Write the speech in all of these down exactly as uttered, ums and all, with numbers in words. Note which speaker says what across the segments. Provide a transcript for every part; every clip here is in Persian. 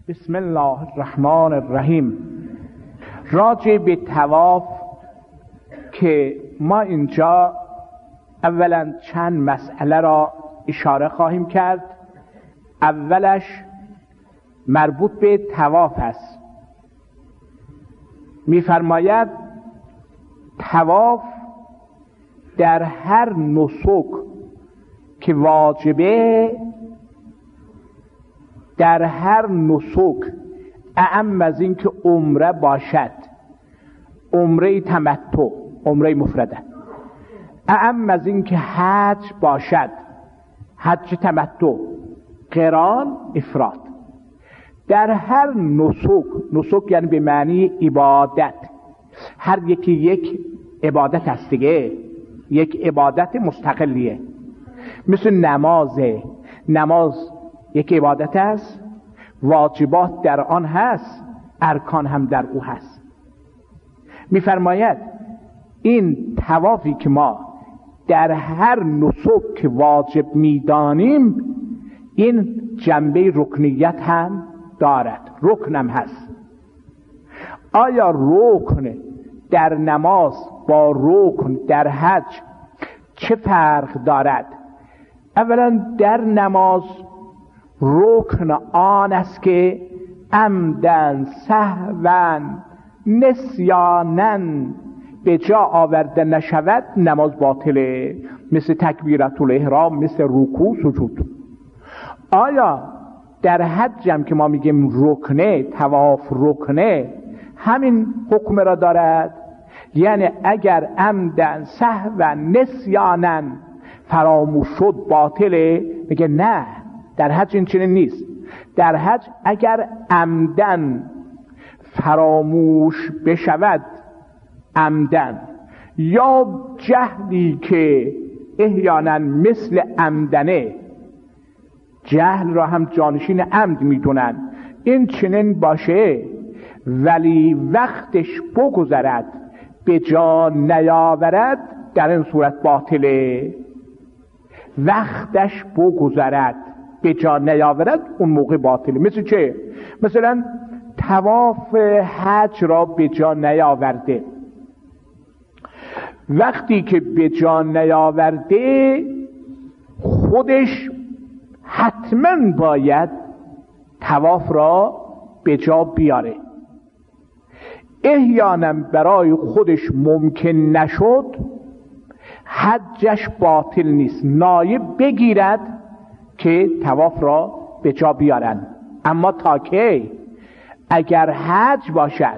Speaker 1: بسم الله الرحمن الرحیم. راجع به طواف که ما اینجا اولا چند مسئله را اشاره خواهیم کرد. اولش مربوط به طواف است. می‌فرماید طواف در هر نسک که واجبه، در هر نسک اعم از این که عمره باشد، عمره تمتع، عمره مفرده، اعم از این که حج باشد، حج تمتع، قران، افراد، در هر نسک، نسک یعنی به معنی عبادت، هر یکی یک عبادت است دیگه، یک عبادت مستقلیه. مثل نماز، نماز یک عبادت است، واجبات در آن هست، ارکان هم در او هست. می‌فرماید این طوافی که ما در هر نسک که واجب می‌دانیم، این جنبه رکنیت هم دارد، رکن هم هست. آیا رکن در نماز با رکن در حج چه فرق دارد؟ اولا در نماز رکن آن است که عمدن، سهوا، نسیانا به جا آورده نشود، نماز باطله، مثل تکبیرت الاحرام، مثل رکوع، سجود. آیا در حج هم که ما میگیم رکنه، طواف رکنه، همین حکم را دارد؟ یعنی اگر عمدن، سهوا، نسیانا فراموش شد باطله؟ میگه نه، در حج این چنین نیست. در حج اگر عمدن فراموش بشود، عمدن، یا جهلی که احیانا مثل عمدنه، جهل را هم جانشین عمد میدونن، این چنین باشه ولی وقتش بگذرد به جا نیاورد، در این صورت باطله. وقتش بگذرد به جا نیاورد، اون موقع باطله. مثل چه؟ مثلا طواف حج را به جا نیاورده، وقتی که به جا نیاورده خودش حتما باید طواف را به جا بیاره. احیانا برای خودش ممکن نشد، حجش باطل نیست، نایب بگیرد که طواف را به جا بیارن. اما تا که اگر حج باشد،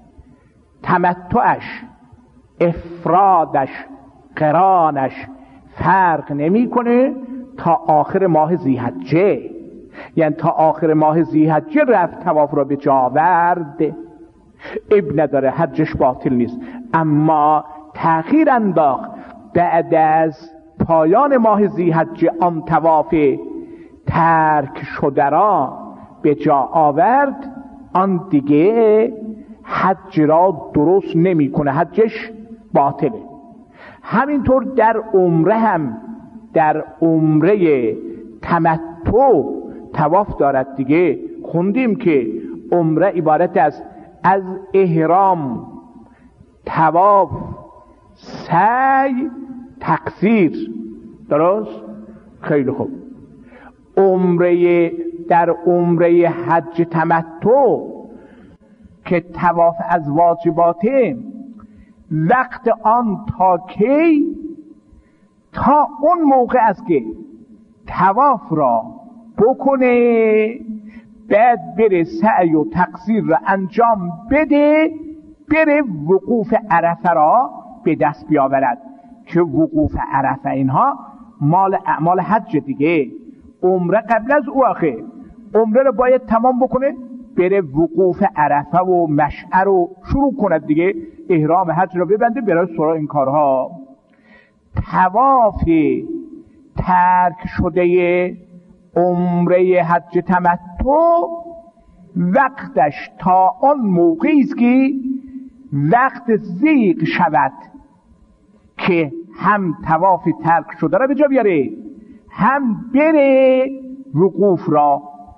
Speaker 1: تمتعش، افرادش، قرانش فرق نمیکنه تا آخر ماه ذی‌حجه، یعنی تا آخر ماه ذی‌حجه رفت طواف را به جا آورد، اب نداره، حجش باطل نیست. اما تأخیر انداخت، بعد از پایان ماه ذی‌حجه آن طواف ترک شده را به جا آورد، آن دیگه حج را درست نمی کنه، حجش باطله. همینطور در عمره هم، در عمره تمتع طواف دارد دیگه. خوندیم که عمره عبارت است از احرام، طواف، سعی، تقصیر. درست؟ خیلی خوب. عمره، در عمره حج تمتع که طواف از واجباته، وقت آن تا کی؟ تا اون موقع است که طواف را بکنه، بعد بره سعی و تقصیر را انجام بده، بره وقوف عرفه را به دست بیاورد. که وقوف عرفه اینها مال اعمال حج دیگه. عمره قبل از او آخه عمره را باید تمام بکنه، بره وقوف عرفه و مشعر رو شروع کند دیگه، احرام حج را ببنده، برای سراغ این کارها. طواف ترک شده عمره حج تمتع وقتش تا آن موقعی است که وقت ضیق شود که هم طواف ترک شده را به جا بیاره، هم بره وقوف را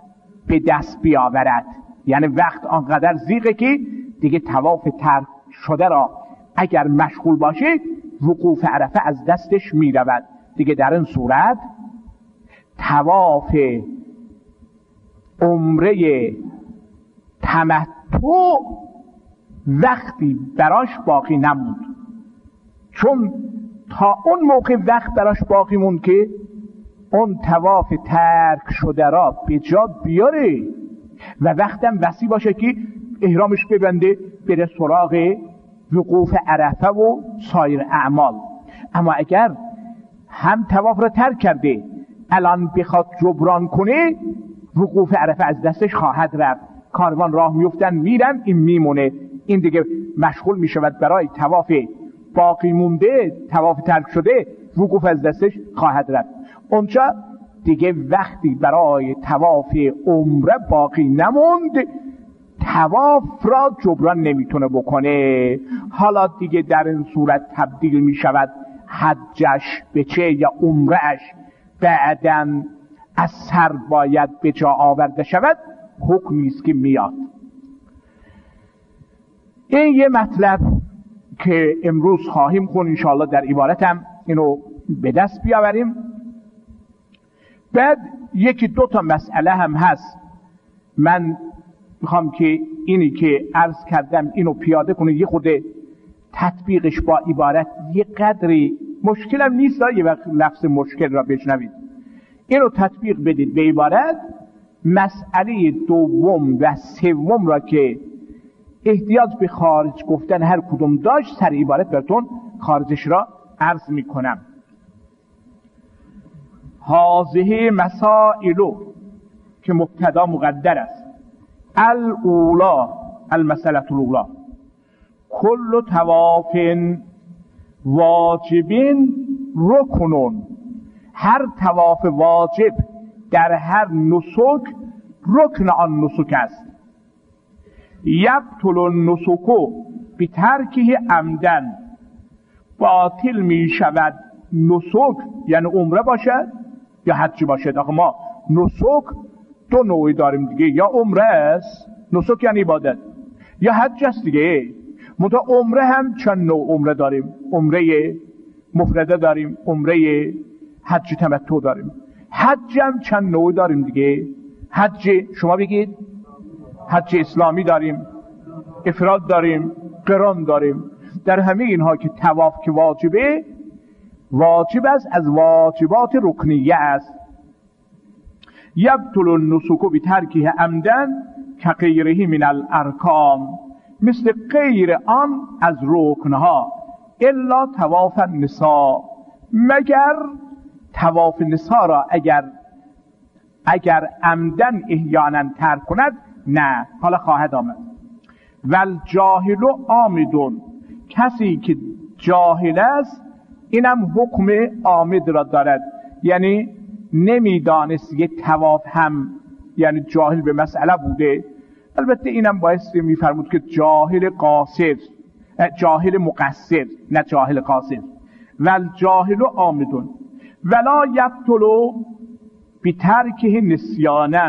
Speaker 1: به دست بیاورد. یعنی وقت آنقدر زیغه که دیگه طواف ترک شده را اگر مشغول باشه وقوف عرفه از دستش میرود. دیگه در این صورت طواف عمره تمتع وقتی براش باقی نموند، چون تا اون موقع وقت براش باقی موند که اون طواف ترک شده را به جا بیاره و وقتم وسیع باشه که احرامش ببنده بره سراغ وقوف عرفه و سایر اعمال. اما اگر هم طواف را ترک کرده الان بخواد جبران کنه، وقوف عرفه از دستش خواهد رفت. کاروان راه میفتن میرن، این میمونه، این دیگه مشغول میشود برای طواف باقی مونده، طواف ترک شده وقوف از دستش خواهد رفت. اونجا دیگه وقتی برای طواف عمره باقی نموند، طواف را جبران نمیتونه بکنه. حالا دیگه در این صورت تبدیل میشود حجش به چه یا عمرهش بعداً از سر باید به جا آورده شود، حکمی است که میاد. این یه مطلب که امروز خواهیم خون انشاءالله در عبارتم اینو به دست بیاوریم. بعد یکی دو تا مسئله هم هست، من میخوام که اینی که عرض کردم اینو پیاده کنید، یه خود تطبیقش با عبارت یه قدری مشکلم نیست، یه وقت لفظ مشکل را بشنوید، اینو تطبیق بدید به عبارت. مسئله دوم و سوم را که احتیاج به خارج گفتن هر کدوم داشت، سر عبارت براتون خارجش را عرض میکنم. هذه مسائلو که مبتدا مقدر است. الاولا، المسئله الاولا، کل طواف واجب رکنون، هر طواف واجب در هر نسک رکن آن نسک است. یبطل النسک بترکه عمدن، باطل می شود نسک، یعنی عمره باشد یا حج باشد. آخه ما نسک دو نوعی داریم دیگه، یا عمره است، نسک یعنی عبادت، یا حج است دیگه. منتها عمره هم چند نوع عمره داریم، عمره مفرده داریم، عمره حج تمتع داریم، حج هم چند نوع داریم دیگه. حج شما بگید، حج اسلامی داریم، افراد داریم، قران داریم. در همه اینها که طواف که واجبه، واجب است، از واجبات رکنیه است. یبطل النسک بترکه عمدن کغیره من الارکان، مثل غیر آن از رکنها، الا طواف النساء، مگر طواف نساء را اگر اگر عمدن احیانا ترک کند، نه. حالا خواهد آمد. ول جاهل و عامدون، کسی که جاهل است اینم حکم عامد را دارد، یعنی نمیدانست یک طواف هم، یعنی جاهل به مسئله بوده. البته اینم باعث میفرمود که جاهل قاصر، جاهل مقصر، نه جاهل قاصر. ول جاهل و عامدون ولا یبطل بترکه نسیانا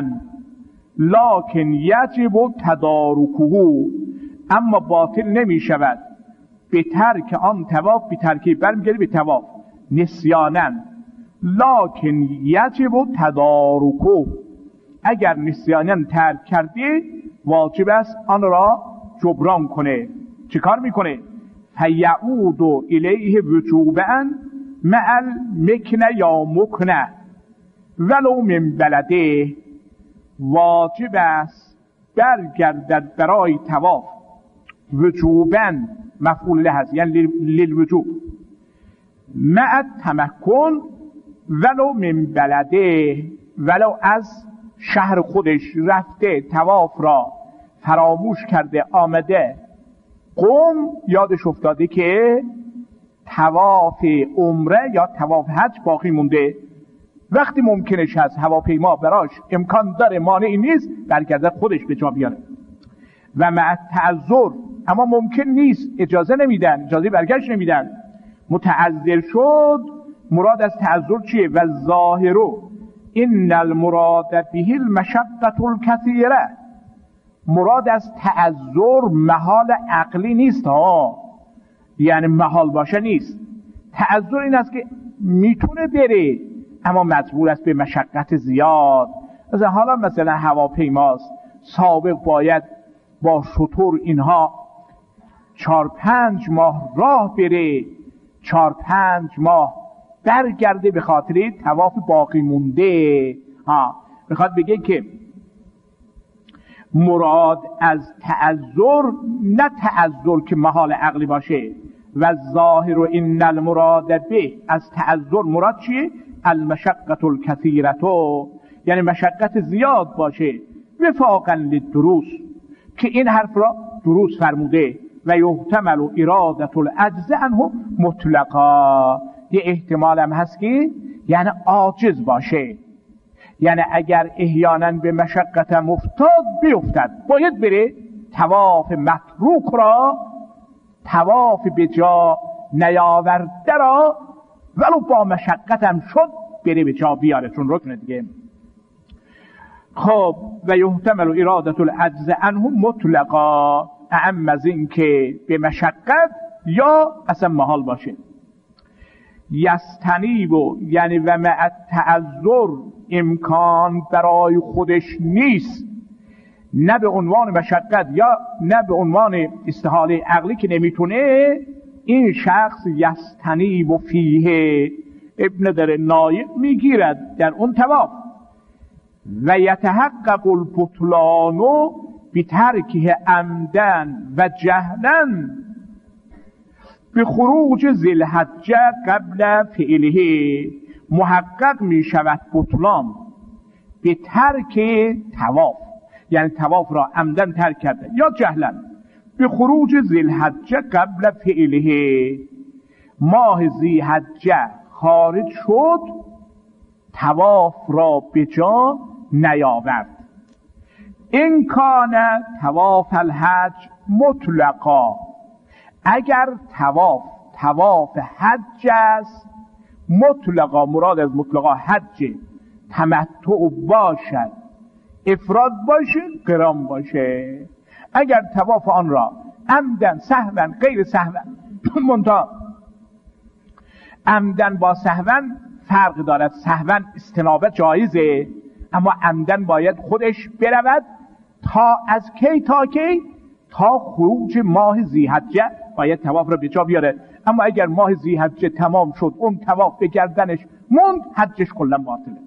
Speaker 1: لکن یجب تدارکه، اما باطل نمی شود به ترک آن طواف، به ترکه برمیگردی به طواف نسیانا، لکن یجب تدارکه، اگر نسیانا ترک کرده واجب است آن را جبران کنه. چه کار میکنه؟ فیعود الیه وجوبا مع المکنه یا مکنه ولو من بلده، واجب است برگردد برای طواف وجوبا، مفعول له هست یعنی للوجوب، مع تمکن ولو من بلده، ولو از شهر خودش رفته طواف را فراموش کرده آمده قم، یادش افتاده که طواف عمره یا طواف حج باقی مونده، وقتی ممکنش هست هواپیما براش امکان داره، مانعی نیست، برگرده خودش به جا بیاره. و مع تعذر، اما ممکن نیست، اجازه نمیدن، اجازه برگشت نمیدن، متعذر شد. مراد از تعذر چیه؟ و ظاهرو این المراد به المشقة الکثیره، مراد از تعذر محال عقلی نیست ها، یعنی محال باشه نیست. تعذر این است که میتونه بره اما مجبور است به مشقت زیاد. مثلا حالا مثلا هواپیماست، سابق باید با شتر اینها چار پنج ماه راه بره، چار پنج ماه برگرده به خاطر طواف باقی مونده. ها میخواد بگه که مراد از تعذر نه تعذر که محال عقلی باشه. و ظاهر و ان المراد به از تعذر مراد چیه؟ المشقة الکثیره، یعنی مشقت زیاد باشه. وفاقا للدروس، که این حرف را دروس فرموده. و یحتمل اراده العجز عنه مطلقا، یه احتمال هم هست که یعنی عاجز باشه، یعنی اگر احیانا به مشقت مفتاد بیفتد باید بره طواف متروک را، طواف به جا نیاورده را ولو با مشقت هم شد بره به جا بیاره، چون رکن دیگه. خب و یحتمل اراده العجز عنه مطلقا، اعم از این که به مشقت یا اصلا محال باشه. یستنیب و یعنی و مع تعذر امکان برای خودش نیست، نه به عنوان مشقت یا نه به عنوان استحاله عقلی که نمیتونه، این شخص یستنیب و فیه ابن در نایب میگیرد در اون طواف. و یتحقق البطلان بترکه عمدن و جهلا به خروج ذی الحجه قبل فعله، محقق می شود بطلان به ترک طواف، یعنی طواف را عمدن ترک کرده یا جهلا، به خروج ذی الحجه قبل فعله، ماه ذی الحجه خارج شد طواف را به جا نیاورد. این کان طواف الحج مطلقا، اگر طواف طواف حج است مطلقا، مراد از مطلقا حج تمتع باشد، افراد باشه، قران باشه. اگر طواف آن را عمدن سهوا غیر سهوا، منتها عمدن با سهوا فرق دارد، سهوا استنابت جایزه اما عمدن باید خودش برود. تا از کی تا کی؟ تا خروج ماه ذی الحجه باید طواف را به جا بیاره. اما اگر ماه ذی الحجه تمام شد اون طواف به گردنش موند، حجش کلا باطله.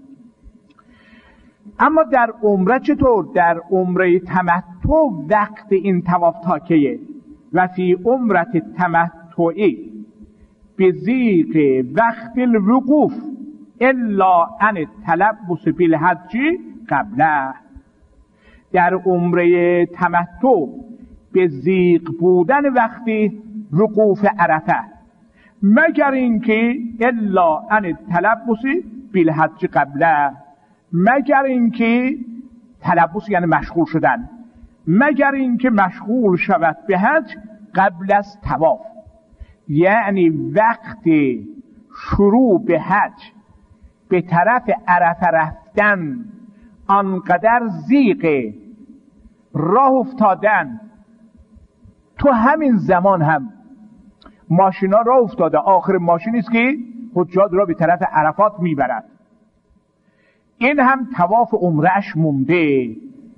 Speaker 1: اما در عمره چطور؟ در عمره تمتع وقت این طواف تا کیه؟ و فی عمره تمتعی به ضیق وقت الوقوف الا ان التلبس بالحج قبله، در عمره تمتع به ضیق بودن وقتی وقوف عرفه، مگر اینکه الا ان التلبس بالحج قبله، مگر اینکه تلبس یعنی مشغول شدن، مگر اینکه مشغول شود به حج قبل از طواف، یعنی وقت شروع به حج به طرف عرفه رفتن آنقدر ضیق راه افتادن، تو همین زمان هم ماشینا راه افتاده، آخر ماشینی است که حجاج را به طرف عرفات میبرد، این هم طواف عمرهش مونده.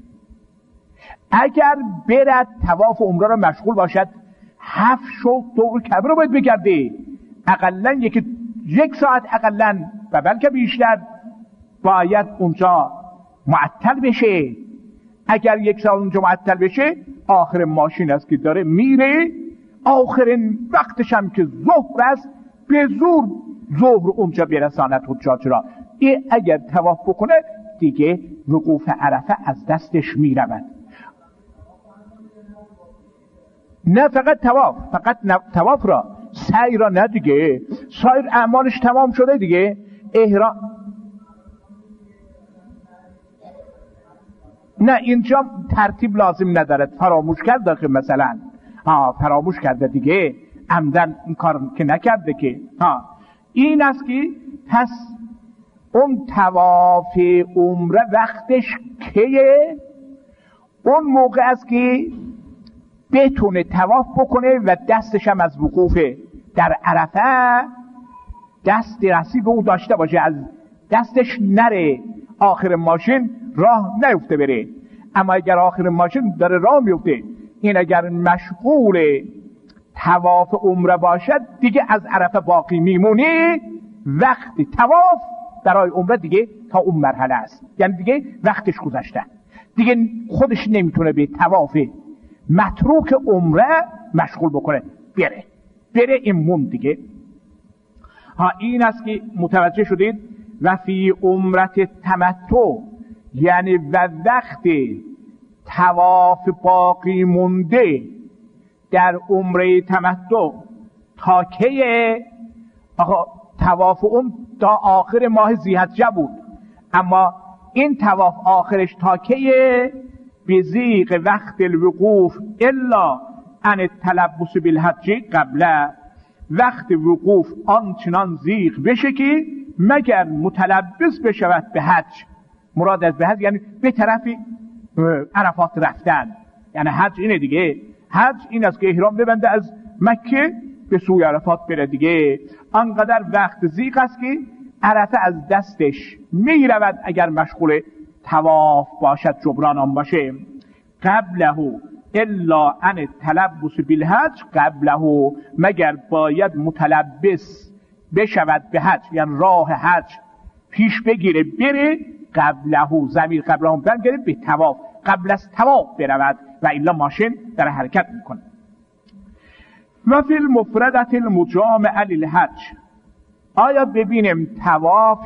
Speaker 1: اگر برد طواف عمره را مشغول باشد، هفت شو دور کعبه را باید بگرده، اقلا یک یک ساعت اقلا و بلکه بیشتر باید اونجا معطل بشه. اگر یک ساعت اونجا معطل بشه، آخر ماشین است که داره میره، آخرین وقتش هم که ظهر است، به زور ظهر اونجا برساند حجاج را. این اگر طواف بکنه دیگه وقوف عرفه از دستش میرود. نه فقط طواف، فقط طواف را، سعی را نه دیگه، سایر اعمالش تمام شده دیگه. احرام نه، اینجا ترتیب لازم ندارد، فراموش کرده که مثلا ها فراموش کرده دیگه، عمدن این کار که نکرده که ها. این است که پس اون طواف عمره وقتش کیه؟ اون موقع است که بتونه طواف بکنه و دستش هم از وقوف در عرفه دست رسی به او داشته باشه، از دستش نره آخر ماشین راه نیفته بره. اما اگر آخر ماشین داره راه میفته، این اگر مشغول طواف عمره باشد دیگه از عرفه باقی میمونی، وقت طواف برای عمره دیگه تا اون مرحله است، یعنی دیگه وقتش گذشته، دیگه خودش نمیتونه به طواف متروک عمره مشغول بکنه، بره بره این مون دیگه. ها این است که متوجه شدید. و فی عمرت تمتع، یعنی و وقت طواف باقی مونده در عمره تمتع تا کیه؟ آقا طواف اون تا آخر ماه ذی‌حجه بود، اما این طواف آخرش تا کیه؟ بزیغ وقت الوقوف الا ان التلبس بالحج قبله، وقت وقوف آنچنان زیغ بشه که مگر متلبس بشود به حج. مراد از به حج یعنی به طرف عرفات رفتن، یعنی حج اینه دیگه. حج این است که احرام ببنده از مکه به سوی عرفات بره دیگه. آنقدر وقت زیغ است که عرفه از دستش می رود اگر مشغول طواف باشد، جبران آن باشه. قبله الا ان تلبس بالحج قبله، مگر باید متلبس بشود به حج، یعنی راه حج پیش بگیره بره. قبله ضمیر قبله برگره به طواف، قبل از طواف برود و الا ماشین در حرکت میکنه. و فی المفردة المجامع للحج، آیا ببینیم طواف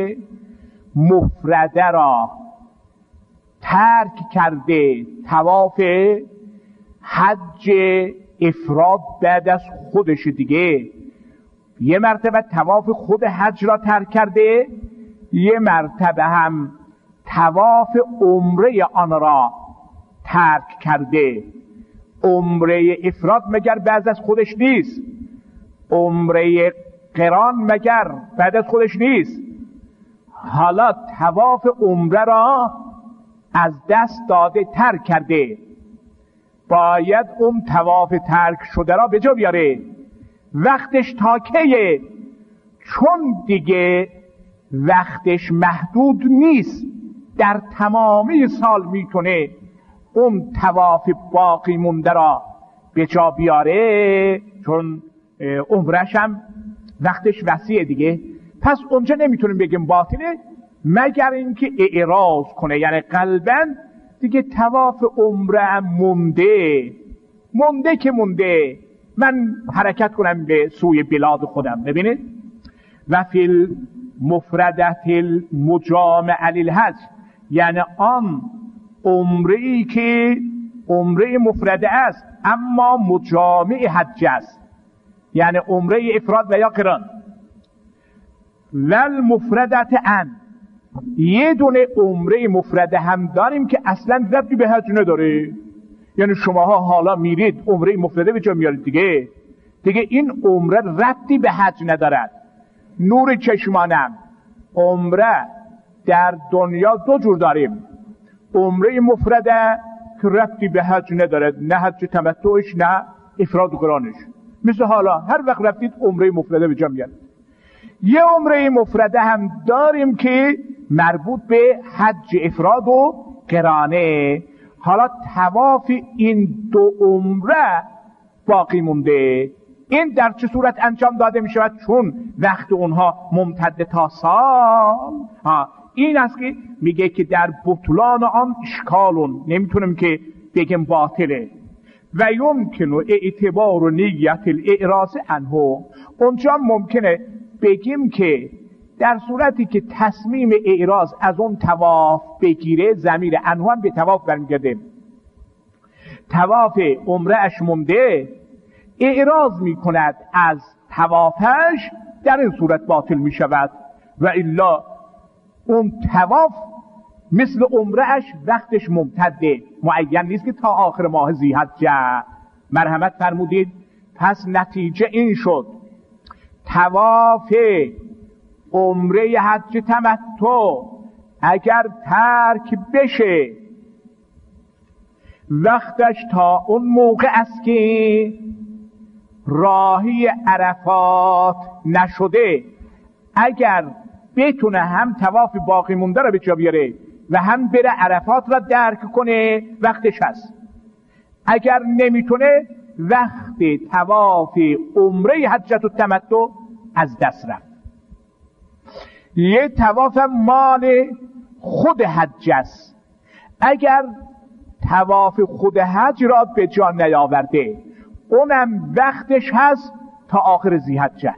Speaker 1: مفرده را ترک کرده، طواف حج افراد بعد از خودش دیگه، یه مرتبه طواف خود حج را ترک کرده، یه مرتبه هم طواف عمره آن را ترک کرده. عمره افراد مگر بعد از خودش نیست؟ عمره قران مگر بعد از خودش نیست؟ حالا طواف عمره را از دست داده، ترک کرده، باید اون طواف ترک شده را به جا بیاره. وقتش تا کیه؟ چون دیگه وقتش محدود نیست، در تمامی سال میتونه اون طواف باقی مونده را به جا بیاره، چون عمرش هم وقتش وسیعه دیگه. پس اونجا نمیتونیم بگیم باطله مگر اینکه اعراض کنه، یعنی قلباً دیگه طواف عمره مونده مونده که مونده، من حرکت کنم به سوی بلاد خودم. ببینید و فی المفردة المجامع للحج، یعنی آن عمره‌ای که عمره مفرده است اما مجامع حج است، یعنی عمره افراد و یا قران. و المفردة ان، یه دونه عمره مفرده هم داریم که اصلا ربطی به حج نداره، یعنی شماها حالا میرید عمره مفرده به جا میارید دیگه دیگه این عمره ربطی به حج ندارد. نور چشمانم، عمره در دنیا دو جور داریم، عمره مفرده که ربطی به حج ندارد، نه حج تمتعش نه افراد و قرانش، مثل حالا هر وقت رفتید عمره مفرده به جا میارید. یه عمره مفرده هم داریم که مربوط به حج افراد و قرانه. حالا طواف این دو عمره باقی مونده، این در چه صورت انجام داده می شود؟ چون وقت اونها ممتد تا سال، ها این است که میگه که در بطلان آن اشکالون، نمیتونیم که بگیم باطله. و یمکن اعتبار نیت الاعراض عنه، اونجا ممکنه بگیم که در صورتی که تصمیم اعراض از اون طواف بگیره، ضمیر عنه هم به طواف برمیگرده. طواف عمره اش مونده، اعراض میکند از طوافش، در این صورت باطل میشود. و الا اون طواف مثل عمره اش وقتش ممتده، معین نیست که تا آخر ماه ذی‌حجه. مرحمت فرمودید. پس نتیجه این شد طواف عمره حج تمتع اگر ترک بشه، وقتش تا اون موقع است که راهی عرفات نشده، اگر بتونه هم طواف باقی مونده رو به جا بیاره و هم بره عرفات را درک کنه، وقتش هست. اگر نمیتونه، وقت طواف عمره حجت التمتع از دست رفت. یه طواف مال خود حج است، اگر طواف خود حج را به جا نیاورده، اونم وقتش هست تا آخر ذی‌حجه.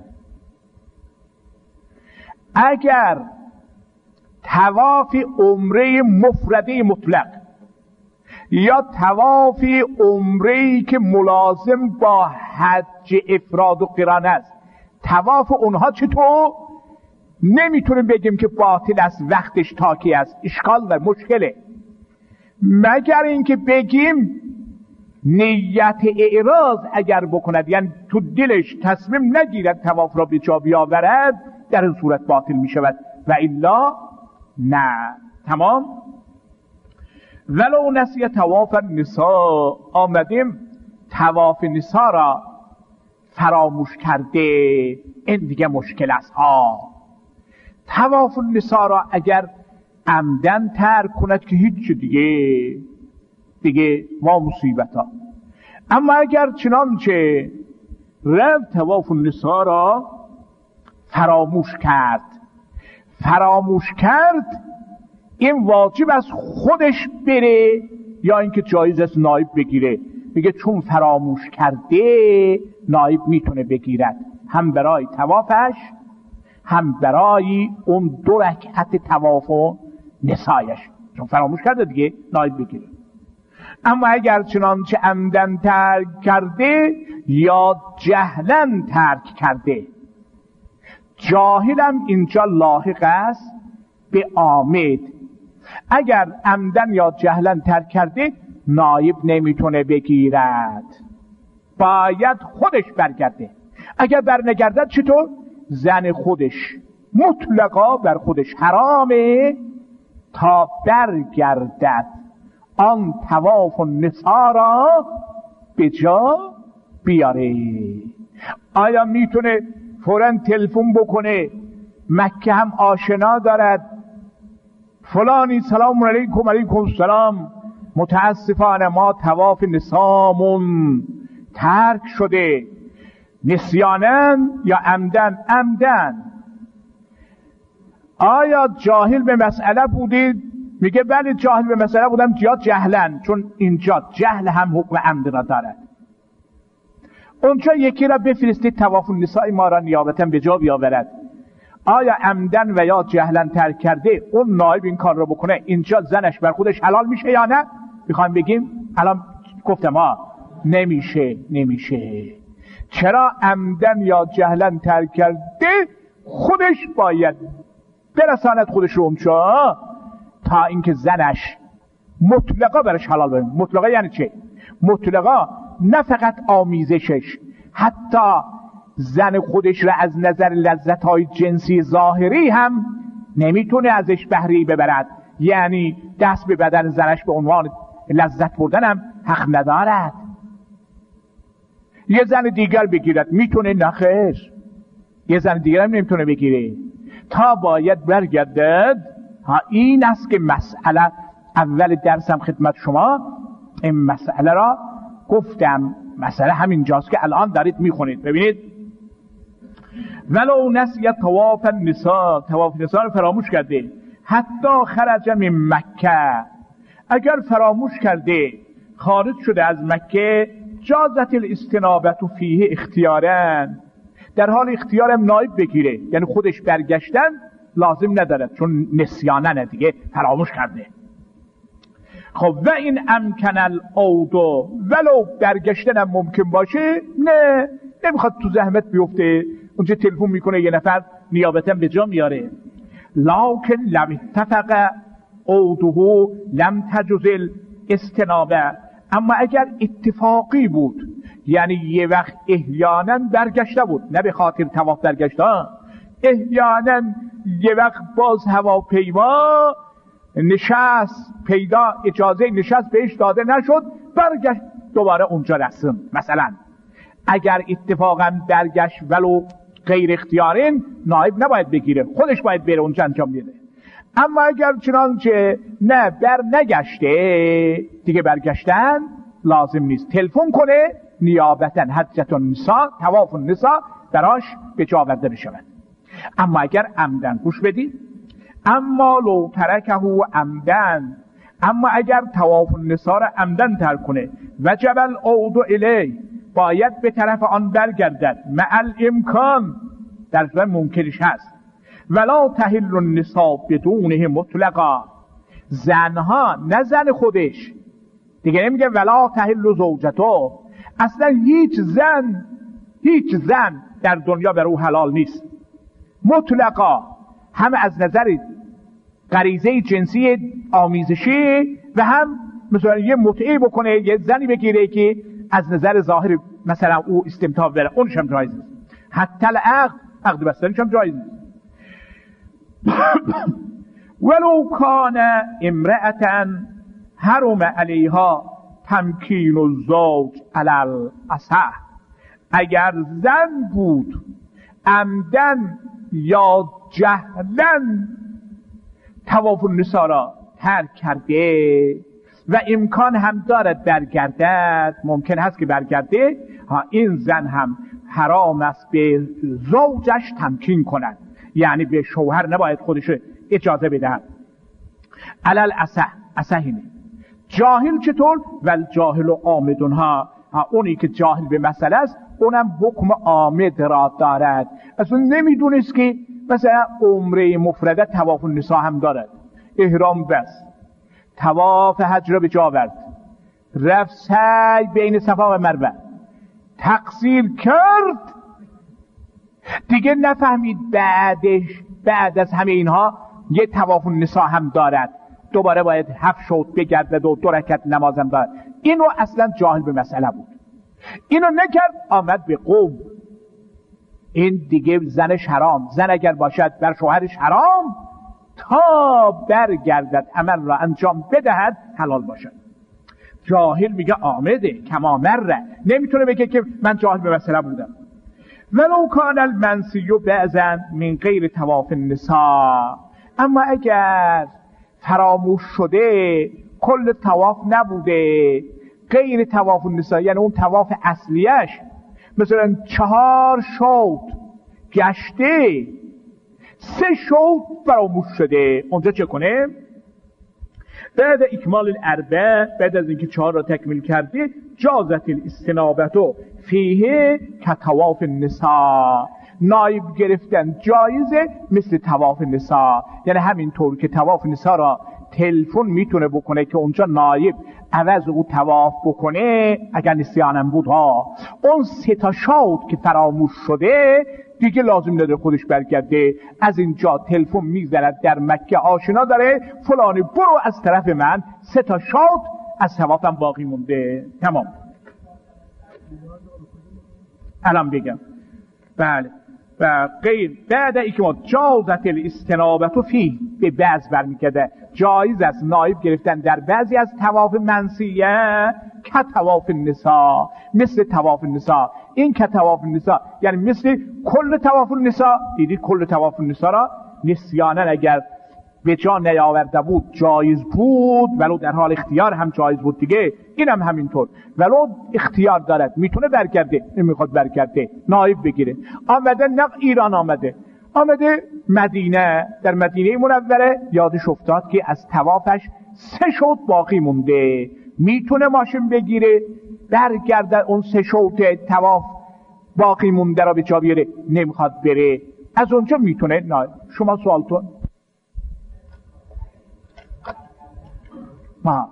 Speaker 1: اگر طواف عمره مفرده مطلق یا طواف عمره‌ای که ملازم با حج افراد و قران است، طواف اونها چطور؟ نمیتونیم بگیم که باطل است، وقتش تاکی است، اشکال و مشکله، مگر اینکه بگیم نیت اعراض اگر بکند، یعنی تو دلش تصمیم نگیرد طواف را به جا بیاورد، در این صورت باطل می شود، و الا نه. تمام. ولو نسی طواف النساء، آمدیم طواف نساء را فراموش کرده، این دیگه مشکل است ها. طواف النساء را اگر عمدن ترک کند که هیچ دیگه دیگه ما مصیبت ها. اما اگر چنانچه رفت طواف النساء را فراموش کرد فراموش کرد این واجب از خودش بره یا اینکه جایز است نایب بگیره؟ میگه چون فراموش کرده نایب میتونه بگیرد، هم برای طوافش هم برای اون دو رکعت طواف و نسایش، چون فراموش کرده دیگه نایب بگیره. اما اگر چنانچه عمدن ترک کرده یا جهلن ترک کرده، جاهلم اینجا لاحق است به عامد. اگر عمدن یا جهلن ترک کرده نایب نمیتونه بگیرد، باید خودش برگرده. اگر برنگردد چطور؟ زن خودش مطلقا بر خودش حرامه تا برگردد آن طواف النساء را به جا بیاره. آیا میتونه فوراً تلفن بکنه؟ مکه هم آشنا دارد، فلانی سلام علیکم. علیکم السلام، متاسفانه ما طواف نسامون ترک شده، نسیانن یا عمدن؟ عمدن. آیا جاهل به مسئله بودید؟ میگه بله جاهل به مسئله بودم، یا جهلن، چون اینجا جهل هم حکم عمد را دارد. اونجا یکی را بفرستید طواف النساء ما را نیابتا به جا بیاورد. آیا عمدن و یا جهلن ترک کرده، اون نایب این کار را بکنه، اینجا زنش بر خودش حلال میشه یا نه؟ میخوایم بگیم الان گفتم ها نمیشه. نمیشه. چرا؟ عمدن یا جهلن ترک کرده خودش باید برساند خودش رو اونجا تا اینکه زنش مطلقا برش حلال بشه. مطلقا یعنی چه؟ مطلقا نه فقط آمیزشش، حتی زن خودش را از نظر لذت‌های جنسی ظاهری هم نمیتونه ازش بهره ببرد، یعنی دست به بدن زنش به عنوان لذت بردن هم حق ندارد. یه زن دیگر بگیرد میتونه؟ نخیر، یه زن دیگر هم نمیتونه بگیره تا باید برگردد. ها این است که مسئله اول درسم خدمت شما این مسئله را گفتم. مسئله همین جاست که الان دارید میخونید. ببینید ولو نسی طواف النساء، طواف نساء رو فراموش کرده، حتی خرج من مکه، اگر فراموش کرده خارج شده از مکه، جازت الاستنابت فیه اختیارن، در حال اختیارم نایب بگیره، یعنی خودش برگشتن لازم ندارد چون نسیانه دیگه فراموش کرده. خب و این امکن العود، ولو برگشتنم ممکن باشه، نه نمیخواد تو زحمت بیفته، اونجا تلفن میکنه یه نفر نیابتا به جا میاره. لکن لو اتفق عوده لم تجز الاستنابه، اما اگر اتفاقی بود، یعنی یه وقت احیانا برگشته بود، نه به خاطر طواف برگشته، احیانا یه وقت باز هواپیما نشست، پیدا اجازه نشست بهش داده نشد، برگشت دوباره اونجا رسم. مثلا اگر اتفاقا برگشت ولو غیر اختیارین، نایب نباید بگیره، خودش باید بره اونجا انجام بده. اما اگر چنانچه نه بر نگشته، دیگه برگشتن لازم نیست، تلفن کنه نیابتا حجت النساء، طواف النساء براش به جا آورده بشود. اما اگر عمدن، گوش بدید، اما لو ترکه عمدن، اما اگر طواف النساء را عمدن ترک کنه، وجب العود الی، باید به طرف آن برگردد، مع الامکان، در صورت ممکنش هست، ولا تحل النساء بدونه مطلقا، زنها نه زن خودش، دیگه نمیگه ولا تحل زوجتو، اصلا هیچ زن هیچ زن در دنیا بر او حلال نیست مطلقا، هم از نظر غریزه جنسی آمیزشی و هم مثلا یه متعه بکنه، یه زنی بگیره که از نظر ظاهر مثلا او استمتاع بره، اونش هم جایز نیست. حتی العقد، عقد بستنش هم جایز نیست. ولو کان امرأة حرم علیها تمکین الزوج علی الاصح، اگر زن بود عمدن یا جهلن طواف النساء را ترک کرده و امکان هم دارد برگردد، ممکن هست که برگرده، ها این زن هم حرام است به زوجش تمکین کند، یعنی به شوهر نباید خودش اجازه بدهد. علل اصح، اصحینه. جاهل چطور؟ ول جاهل و آمدونها، اونی که جاهل به مسئله است اونم حکم آمد را دارد، اصلا نمیدونست که مثلا عمره مفرده طواف النساء هم دارد، احرام بس طواف حج را به جا آورد، رفت سعی بین صفا و مروه، تقصیر کرد، دیگه نفهمید بعدش بعد از همه اینها یه طواف النساء هم دارد، دوباره باید هفت شوط بگردد و دو رکعت نمازم دارد. اینو اصلا جاهل به مسئله بود، اینو نکرد، آمد به قوم، این دیگه زنش حرام، زن اگر باشد بر شوهرش حرام تا برگردد عمل را انجام بدهد حلال باشد. جاهل میگه آمده کما مره، نمیتونه بگه که من جاهل به مسئله بودم. ولو کان المنسی بعضا من غیر طواف النساء، اما اگر فراموش شده کل طواف نبوده، غیر طواف النساء، یعنی اون طواف اصلیش مثلا چهار شوط گشته، سه شوط فراموش شده، اونجا چه کنه؟ بعد اکمال الاربع، بعد از اینکه چهار را تکمیل کرده، جازت الاستنابتو فیه کطواف النساء، نایب گرفتن جایزه مثل طواف النساء، یعنی همینطور که طواف النساء را تلفن میتونه بکنه که اونجا نایب عوض او طواف بکنه اگر نسیانم بود ها، اون سه تا شوط که فراموش شده دیگه لازم نداره خودش برگرده، از اینجا تلفن میزند در مکه آشنا داره، فلانی برو از طرف من، سه تا شوط از طوافم باقی مونده، تمام. الان بگم بله و غیر بعد ای که ما جازت الاستنابت فی به بعض برمیکرده، جایز است نایب گرفتن در بعضی از طواف منسیه که طواف النساء، مثل طواف النساء. این که طواف النساء یعنی مثل کل طواف النساء، دیدید کل طواف النساء را نسیانا اگر به جا نیاورده بود جایز بود، ولو در حال اختیار هم جایز بود دیگه، اینم هم همینطور، ولو اختیار دارد میتونه برگرده، نمیخواد برگرده نایب بگیره. آمده نه ایران آمده، آمده مدینه، در مدینه منوره یادش افتاد که از طوافش سه شوط باقی مونده، میتونه ماشین بگیره برگرده اون سه شوط طواف باقی مونده را به جا بیاره، نمیخواد بره، از اونجا میتونه نایب. شما سوالتون؟ ما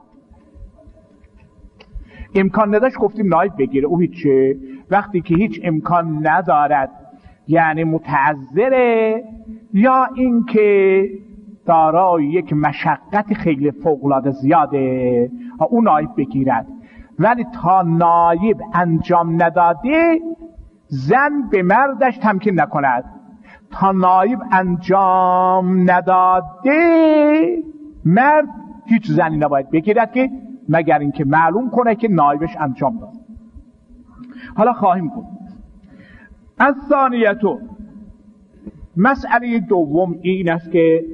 Speaker 1: امکان نداشت گفتیم نایب بگیره، او هیچه. وقتی که هیچ امکان ندارد یعنی متعذره یا اینکه دارای یک مشقت خیلی فوق‌العاده زیاده، او نایب بگیرد. ولی تا نایب انجام نداده زن به مردش تمکین نکند، تا نایب انجام نداده مرد هیچ زنی نباید بگیرد که مگر اینکه معلوم کنه که نایبش انجام داد. حالا خواهیم گفت. از ثانیتو، مسئله دوم این است که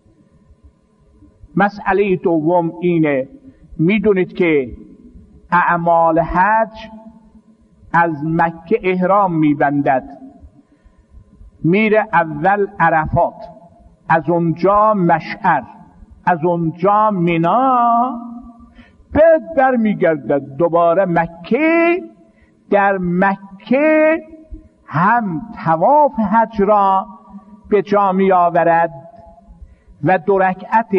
Speaker 1: مسئله دوم اینه میدونید که اعمال حج از مکه احرام میبندد، میره اول عرفات، از اونجا مشعر، از اونجا مینا، بعد بر میگردد دوباره مکه. در مکه هم طواف حج را به جا می آورد و دو رکعت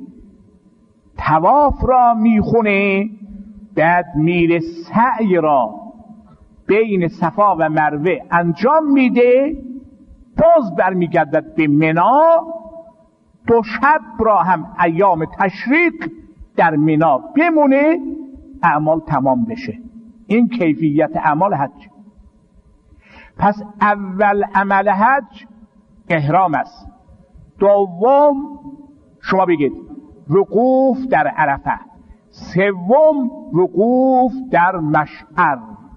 Speaker 1: طواف را میخونه، بعد میره سعی را بین صفا و مروه انجام میده، باز برمیگردد به منا، دو شب را هم ایام تشریق در منا بمونه، اعمال تمام بشه. این کیفیت اعمال حج. پس اول عمل حج احرام است، دوم شما بگید وقوف در عرفه، سوم وقوف در مشعر،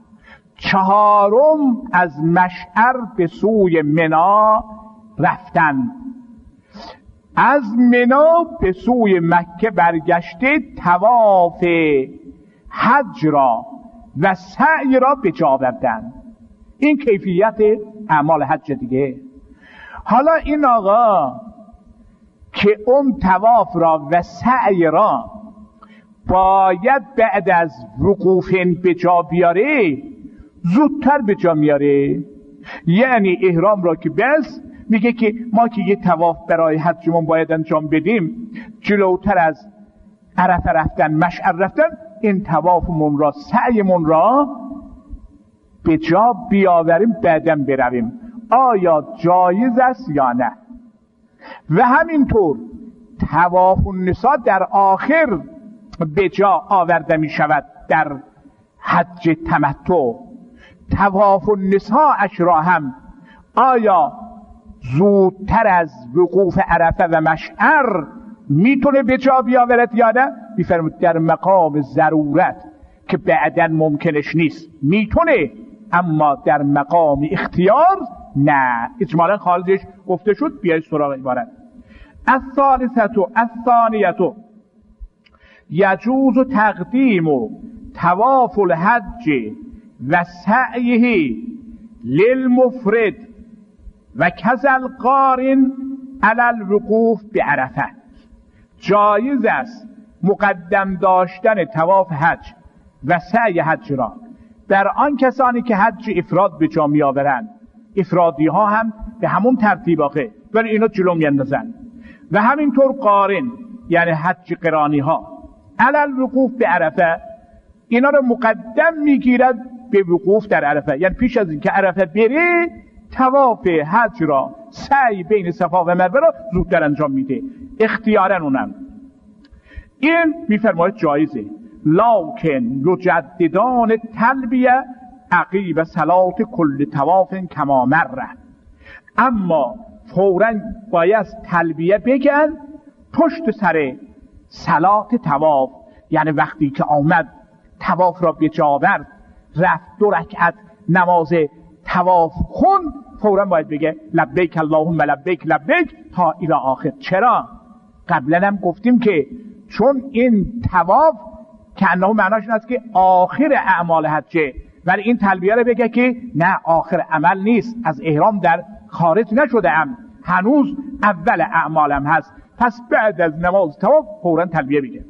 Speaker 1: چهارم از مشعر به سوی منا رفتن، از منا به سوی مکه برگشته طواف حج را و سعی را به جا آوردن. این کیفیت اعمال حج دیگه. حالا این آقا که اون طواف را و سعی را باید بعد از وقوف به جا بیاره، زودتر به جا میاره. یعنی احرام را که بس میگه که ما که یه طواف برای حجمون باید انجام بدیم، جلوتر از عرفه رفتن، مشعر رفتن، این طوافمون را، سعیمون را به جا بیاوریم، بعدم برویم. آیا جایز است یا نه؟ و همینطور طواف النساء در آخر به جا آورده می شود در حج تمتع. طواف النساء اش را هم آیا زودتر از وقوف عرفه و مشعر میتونه به جا بیاورد یا نه؟ میفرمود در مقام ضرورت که بعداً ممکنش نیست میتونه، اما در مقام اختیار نه. اجمالا خالدش گفته شد. بیای سراغ عبارت. الثالثه الثانیه یجوز تقدیم طواف الحج و سعیه للمفرد و کذل قارن علی الوقوف بعرفه. جایز است مقدم داشتن طواف حج و سعی حج را در آن کسانی که حج افراد به جا می آورند. افرادی ها هم به همون ترتیب آخه، ولی اینا جلو می اندازن. و همینطور قارن یعنی حج قرانی ها علی الوقوف به عرفه، اینا رو مقدم میگیرد به وقوف در عرفه. یعنی پیش از اینکه عرفه بره طواف حج را، سعی بین صفا و مروه را زودتر انجام میده، اختیارا اونم. این میفرماید جایزه. لکن یجددان تلبیه عقیب صلات کل طواف کما مره. اما فوراً باید تلبیه بگن پشت سر صلات طواف، یعنی وقتی که آمد طواف را به جا آورد، رفت دو رکعت نماز طواف خون، فوراً باید بگه لبیک اللهم لبیک لبیک تا الی آخر. چرا؟ قبلا هم گفتیم که چون این طواف که انه معناش این است که آخر اعمال حجه، ولی این تلبیه رو بگه که نه، آخر عمل نیست، از احرام در خارج نشده ام، هنوز اول اعمالم هست. پس بعد از نماز طواف فوراً تلبیه بگه.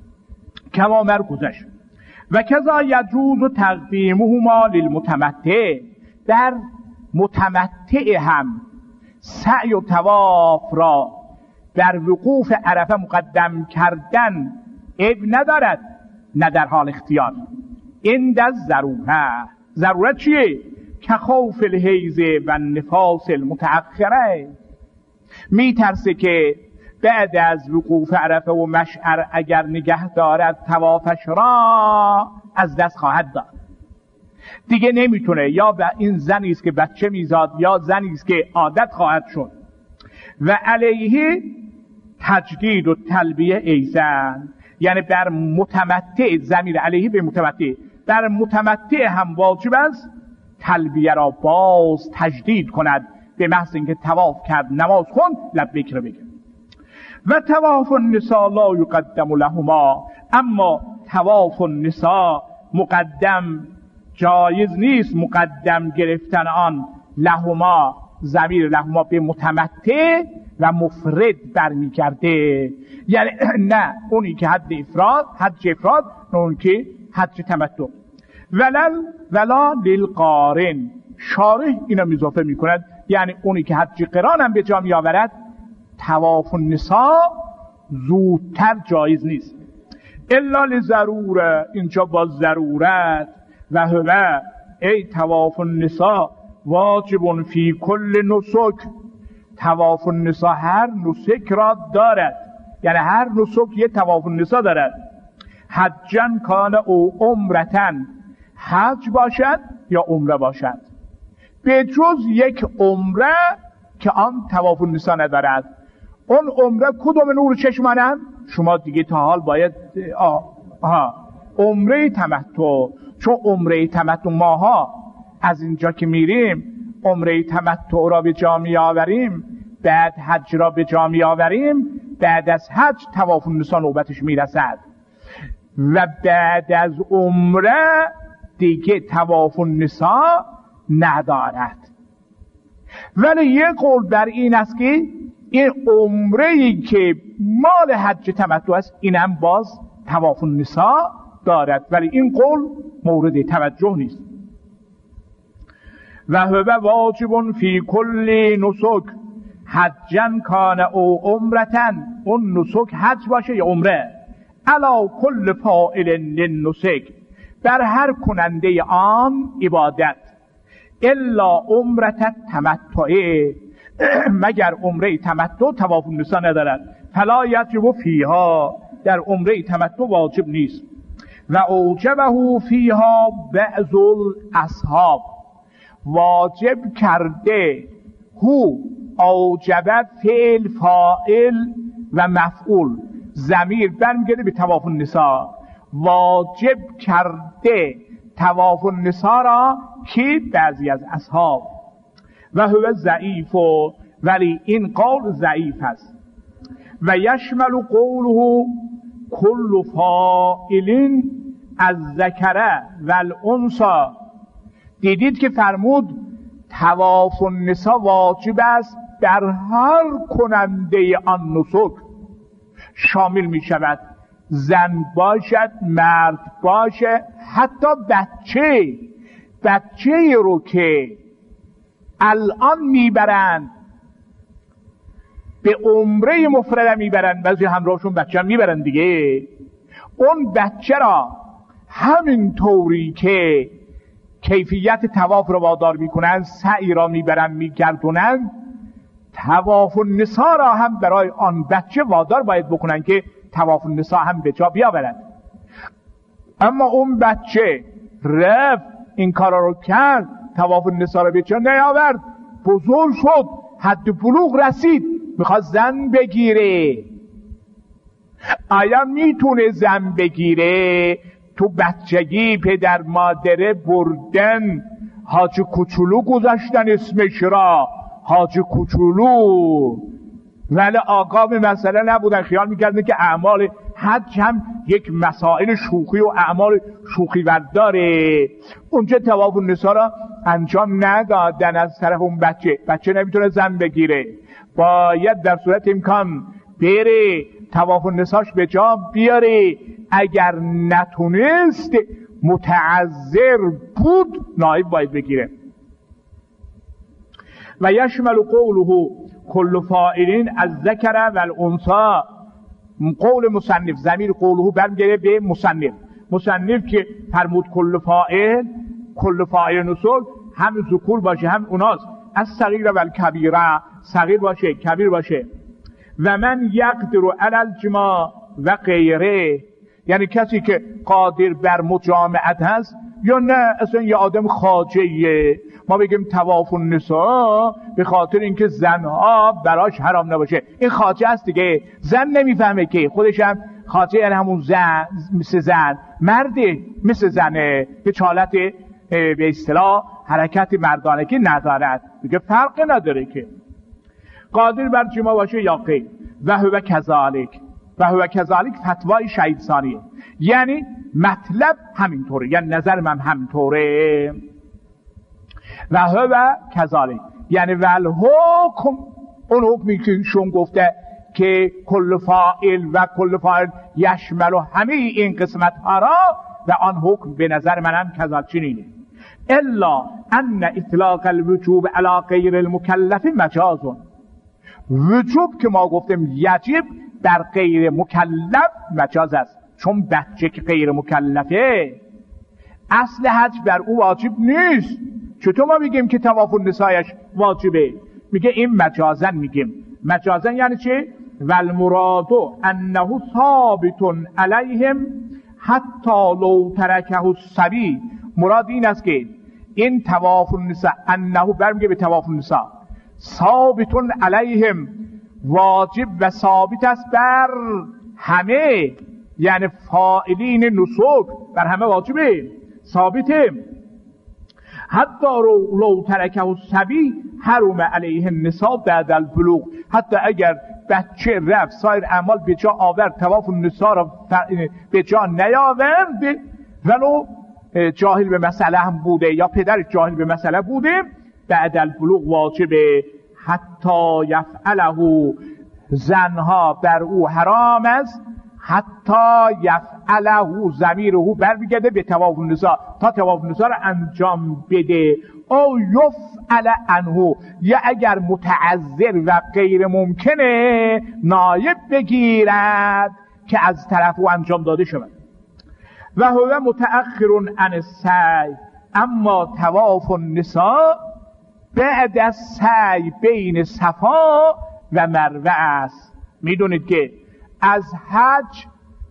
Speaker 1: کما گذشت. و کذا یجوز تقدیمهما للمتمتع. در متمتع هم سعی و طواف را در وقوف عرفه مقدم کردن عیب ندارد، نه در حال اختیار. این در ضروره. ضرورت چیه؟ که خوف الحیض و نفاس المتأخره. می ترسه که بعد از وقوف عرفه و مشعر اگر نگه دارد طوافش را از دست خواهد داد. دیگه نمیتونه، یا این زنی است که بچه میزاد یا زنی است که عادت خواهد شد. و علیه تجدید و تلبیه ایزن، یعنی بر متمتع، ضمیر علیه به متمتع، بر متمتع هم واجب است تلبیه را باز تجدید کند، به محض اینکه طواف کرد نماز خوند لبیک را بگه. و طواف النساء لا یقدم لهما، اما طواف النساء مقدم جایز نیست، مقدم گرفتن آن لهما، ضمیر لهما به متمتع و مفرد برمیگرده، یعنی نه اونی که حد افراد، حج افراد، نه اون که حج تمتع. ولل ولا للقارن، شارح اینا اضافه میکند، یعنی اونی که حج قران هم به جا میآورد طواف النساء زودتر جایز نیست. الا لضروره، اینجا با ضرورت. و هو ای طواف النساء واجب فی کل نسک، طواف النساء هر نسک را دارد، یعنی هر نسک یه طواف النساء دارد. حجن کان او عمرتن، حج باشد یا عمره باشد، به جز یک عمره که آن طواف النساء ندارد. اون عمره کدوم نور چشمانم؟ شما دیگه تا حال باید آه آه عمره تمتع، چون عمره تمتع ماها از اینجا که میریم عمره تمتع را به جا می آوریم، بعد حج را به جا می آوریم، بعد از حج طواف النساء نوبتش میرسد و بعد از عمره دیگه طواف النساء ندارد. ولی یک قول بر این است که این عمره‌ای که مال حج تمتع است اینم باز طواف النساء دارد، ولی این قول مورد توجه نیست. و هو واجب فی کل نسک حجن کان او عمرتن، اون نسک حج باشه یا عمره. علا کل فاعل للنسک، بر هر کننده آن عبادت. الا عمرت تمتعه، مگر عمره تمتع طواف النساء ندارد. فلا یجب فیها، در عمره تمتع واجب نیست. و اوجبه فیها بعض الاصحاب، واجب کرده هو اوجب فعل فاعل و مفعول، ضمیر برمیگرده به طواف النساء. واجب کرده طواف النساء را که بعضی از اصحاب. و هو ضعیف، ولی این قول ضعیف است. و یشمل قوله کل فاعل از ذکره و الانثى، دیدید که فرمود طواف النساء واجب است در هر کننده آن نسک، شامل می شود زن باشد مرد باشه، حتی بچه بچه رو که الان میبرند به عمره مفرده میبرند، بعضی همراهشون بچه هم میبرند دیگه، اون بچه را همین طوری که کیفیت طواف را وادار میکنن سعی را میبرن میگردونن، طواف النساء را هم برای آن بچه وادار باید بکنن که طواف النساء هم به جا بیاورد. اما اون بچه رفت این کارا رو کرد، طواف النساء را به جا نیاورد، بزرگ شد، حد بلوغ رسید، میخواد زن بگیره. آیا میتونه زن بگیره؟ تو بچگی پدر مادره بردن حاج کوچولو گذاشتن اسمش را حاج کوچولو، ولی آقا به مسئله نبودن، خیال میکردن که اعمال حج هم یک مسائل شوخی و اعمال شوخی برداره. اونجا طواف النساء را انجام ندادن از طرف اون بچه. بچه نمیتونه زن بگیره، باید در صورت امکان بره طواف النساءش به جا بیاره. اگر نتونست متعذر بود نایب باید بگیره. و یشمل قوله کل فاعل از ذکر و الانثى، قول مصنف ضمیر قوله برمیگره به مصنف. مصنف که فرمود کل فاعل، کل فاعل نسک هم ذکور باشه هم اوناست، از صغیر و الکبیره، صغیر باشه کبیر باشه. و من یقدر علی الجماع و غیره، یعنی کسی که قادر بر مجامعت هست یا نه اصلا یه آدم خاجه‌ایه. ما بگیم طواف النساء به خاطر اینکه زنها براش حرام نباشه. این خاجه است دیگه، زن نمیفهمه که خودش هم خاجه، یعنی همون زن مثل زن، مرده مثل زنه، که چالت به اصطلاح حرکت مردانه که ندارد دیگه، فرق نداره که قادر بر جما باشه یا غیر. و هو کذالک، و هو کذالک فتوای شهید ثانیه، یعنی مطلب همینطوره، یعنی نظر من همینطوره. و هو کذالک یعنی ول حکم، اون حکمی که شون گفته که کل فاعل و کل فاعل یشمل و همه این قسمت ها را، و آن حکم به نظر من هم کذالک چنینه. الا ان اطلاق الوجوب علی غیر المکلف مجازون، وجوب که ما گفتیم یجب در غیر مکلف مجاز است، چون بچه که غیر مکلفه اصل حج بر او واجب نیست. چطور ما میگیم که طواف النسایش واجبه؟ میگه این مجازن، میگیم مجازن یعنی چه؟ والمراد انه ثابت علیهم حتی لو ترکه الصبی، مراد این است که این طواف النساء انه برمیگه به طواف النساء ثابت علیهم، واجب و ثابت است بر همه، یعنی فاعلین نسک بر همه واجبه، ثابته. حتی لو ترکه الصبی حرم علیه النساء بعد البلوغ، حتی اگر بچه رفت سایر اعمال به جا آورد، طواف النساء را به جا نیاورد، ولو جاهل به مسئله هم بوده یا پدرش جاهل به مسئله بوده، بعد البلوغ واجبه. حتی یفعله، زنها بر او حرام است، حتی یفعله ضمیره برمیگرده به طواف النساء، تا طواف النساء را انجام بده. او یفعل عنه، یا اگر متعذر و غیر ممکنه نایب بگیرد که از طرف او انجام داده شود. و هو متأخر عن السعی، اما طواف النساء بعد از سعی بین صفا و مروه است. میدونید که از حج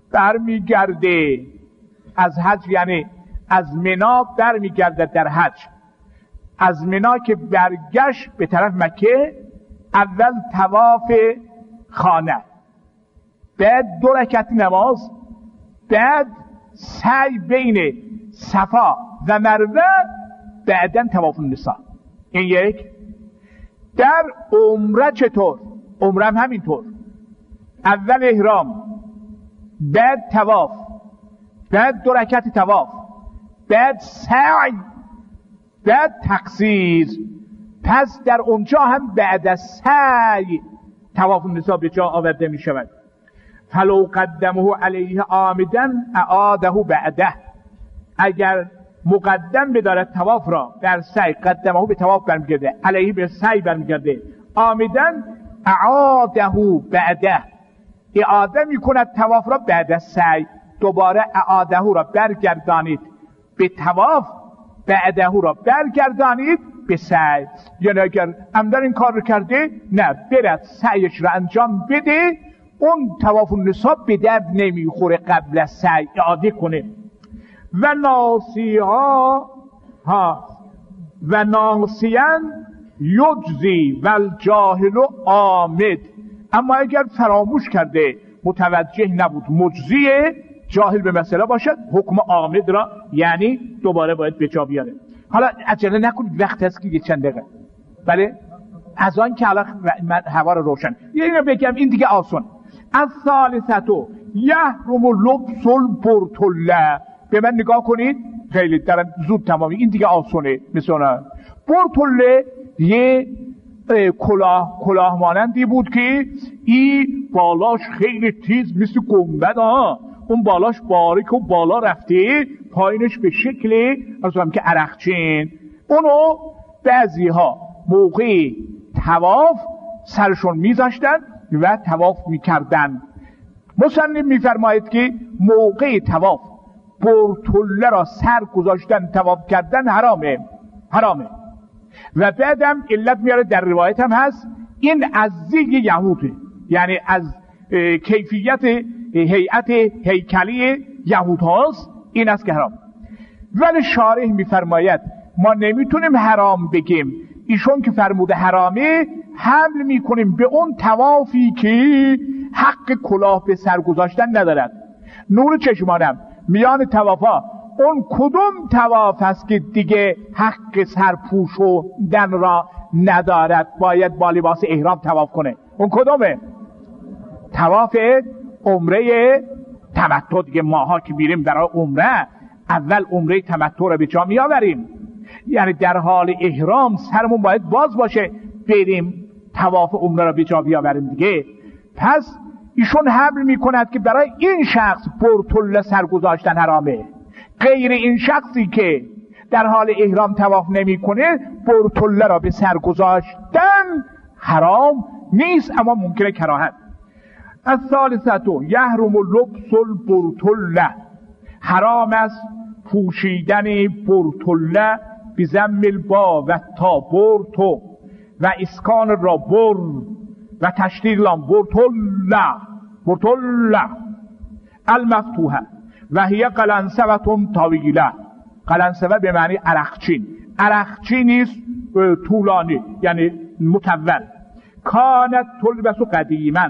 Speaker 1: برمیگرده، از حج یعنی از منا برمیگرده در حج، از منا که برگشت به طرف مکه، اول طواف خانه، بعد دو رکعت نماز، بعد سعی بین صفا و مروه، بعدن طواف النساء. این یک. در عمره چطور؟ عمره هم همینطور، اول احرام، بعد طواف، بعد دو رکعت طواف، بعد سعی، بعد تقصیر. پس در اونجا هم بعد از سعی طواف النساء به جا آورده می شود. فلو قدمه علیه عامدا اعاده بعده، اگر مقدم بدارد طواف را در سعی، قدمه به طواف برمیگرده، علیه به سعی برمیگرده، عامدا اعاده بعده، اعاده میکند طواف را بعد از سعی، دوباره اعاده را برگردانید به طواف، بعده را برگردانید به سعی. یعنی اگر عمدن این کار رو کرده، نه، برد سعیش را انجام بده، اون طواف النساء به درد نمیخوره، قبل از سعی اعاده کنه. و ناسیها ها و ناسیان یجزی و الجاهل آمد، اما اگر فراموش کرده، متوجه نبود، مجزیه، جاهل به مسئله باشد، حکم آمد را یعنی دوباره باید به جا بیاره. حالا عجله نکنید، وقت هست که یه چند دقیقه، بله، از آن که الان هوا رو روشن یه اینو بگم، این دیگه آسان. از ثالثتو یحرم لبس البرطله، به من نگاه کنید، خیلی دارم زود تمامی، این دیگه آسونه. مثلا برطله یه کلاه کلاه مانندی بود که این بالاش خیلی تیز مثل گنبد، ها، اون بالاش باریک و بالا رفته، پایینش به شکل مثلا که عرقچین. اونو بعضی ها موقع طواف سرشون میذاشتن و طواف میکردن. مصنف میفرماید که موقع طواف برطله را سر گذاشتن طواف کردن حرامه، حرامه. و بعدم علت میاره، در روایت هم هست، این از زیگ یهوده، یعنی از کیفیت هیئت هیکلی یهود هاست، این است که حرام. ولی شارح میفرماید ما نمیتونیم حرام بگیم، ایشون که فرموده حرامه حمل میکنیم به اون طوافی که حق کلاه به سر گذاشتن ندارد. نور چشمانم میان طوافا اون کدوم طواف است که دیگه حق سرپوشوندن را ندارد، باید با لباس احرام طواف کنه؟ اون کدومه؟ طواف عمره تمتع دیگه. ماها که میریم برای عمره اول عمره تمتع رو به جا میآوریم، یعنی در حال احرام سرمون باید باز باشه بریم طواف عمره رو به جا بیاوریم دیگه. پس ایشون حمل میکند که برای این شخص برطل سرگذاشتن حرامه، غیر این شخصی که در حال احرام طواف نمیکنه برطل را به سر گذاشتن حرام نیست، اما ممکنه کراهت. از ثالثتو یحرم لبس البرطله، حرام است پوشیدن برطله بضم البا و تا برتو و اسکان را بر و تشدید لام برطله برطله المفتوحه و هی قلنسوه طویله. قلنسوه به معنی عرقچین، عرقچینی است طولانی یعنی مطول. کانت تلبس قدیما،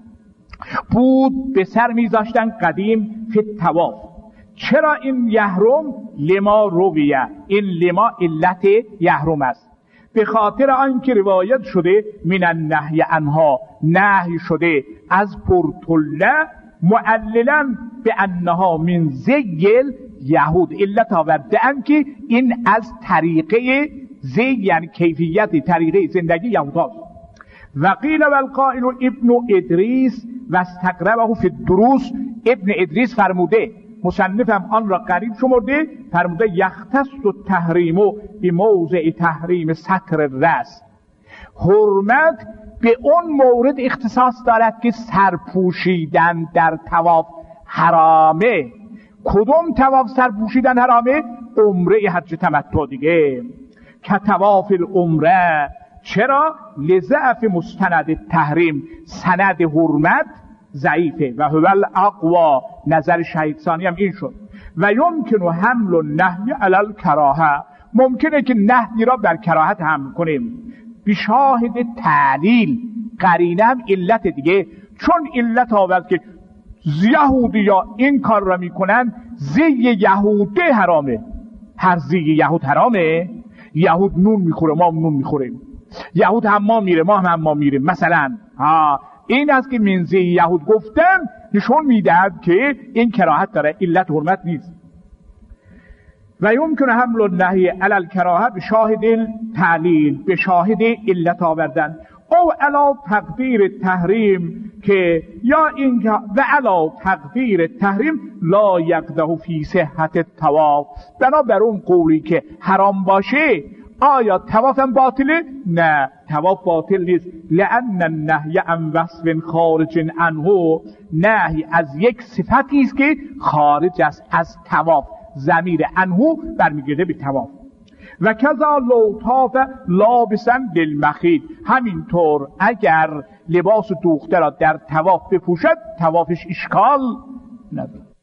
Speaker 1: بود به سر میذاشتن قدیم فی الطواف. چرا این یحرم؟ لما رویه، این لما علت یحرم است، به خاطر آنکه روایت شده من النهی عنها، نهی شده از برطله معللا به انها من زیل یهود، علت آورده ام که این از طریقه زی یعنی کیفیت طریقه زندگی یهود هاست. و قیل و القائل ابن ادریس و استقربه فی الدروس، ابن ادریس فرموده، مصنفم آن را قریب شمرده، فرموده یختص التحریم به موضع تحریم ستر الرأس، حرمت به اون مورد اختصاص دارد که سرپوشیدن در طواف حرامه. کدوم طواف سرپوشیدن حرامه؟ عمره حج تمتع دیگه، که طواف العمره. چرا؟ لضعف مستند تحریم، سند حرمت ضعیفه. و هو الاقوا، نظر شهید ثانی هم این شد. و یمکن حمل النهی علی الکراهه، ممکنه که نهی را بر کراهت حمل کنیم. بشاهد تعلیل، قرینه هم علت دیگه، چون علت آورد که یهودی یا این کار را میکنن، زی یهوده حرامه. هر زی یهود حرامه. یهود نون میخوره، ما هم نون میخوریم. یهود حمام میره، ما هم حمام میریم مثلا. ها این است که من زی یهود گفتن نشون میدهد که این کراهت داره، علت حرمت نیست. و یمکن حمل النهی علی الکراهه به شاهد تعلیل، به شاهد علت آوردن. او علا تقدیر تحریم، که یا این و علا تقدیر تحریم لا یقده فی صحت الطواف، بنابر اون قولی که حرام باشه آیا طوافم باطله؟ نه، طواف باطل نیست. لأن النهی عن وصف خارج عنه، نهی از یک صفتی است که خارج است از طواف، ضمیر عنه برمیگرده به طواف. و کذا لو طاف لابسا للمخیط، همینطور اگر لباس دوخته را در طواف بپوشد طوافش اشکال ندارد.